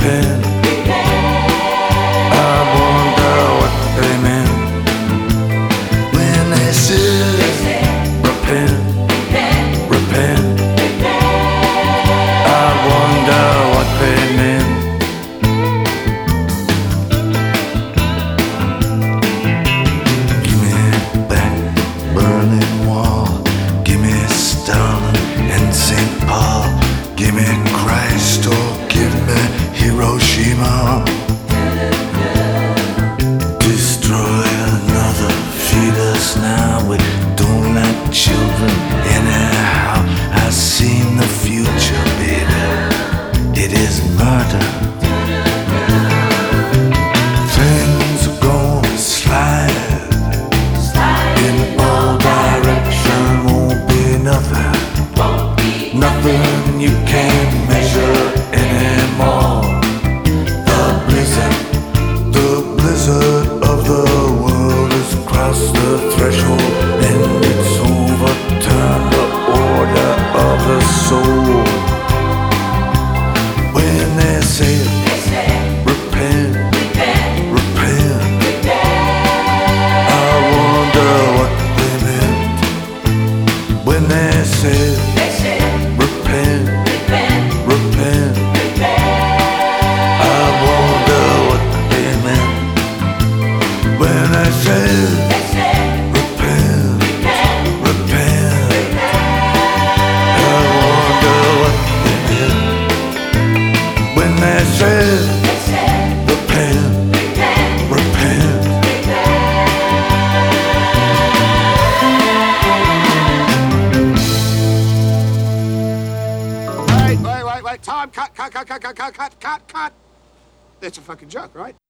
repent. I wonder what they meant when they said repent, repent. I wonder what they meant. Give me that Berlin Wall, give me Stalin and St. Paul, give me Christ or give me Hiroshima. Destroy another, feed us now. We don't like children anyhow. I've seen the future, baby. It is murder. Things are gonna slide in all directions. Won't be nothing, nothing you can't measure anymore. The blizzard of the world has crossed the threshold, and it's overturned the order of the soul. When they say repent, repent, I wonder what they meant when they say repent, repent. I wonder what they meant when I said repent, repent. I wonder what they meant when they said repent, repent. Wait. Time. Cut. That's a fucking joke, right?